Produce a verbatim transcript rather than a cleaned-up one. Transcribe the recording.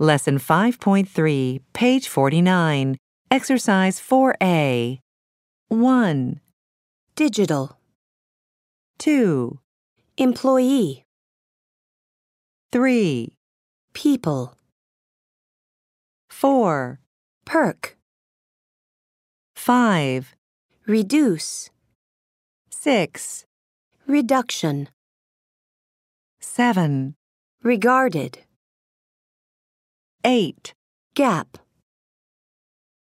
Lesson five point three, page forty-nine. Exercise four A. one. Digital. two. Employee. three. People. four. Perk. five. Reduce. six. Reduction. seven. Regarded. eight. Gap.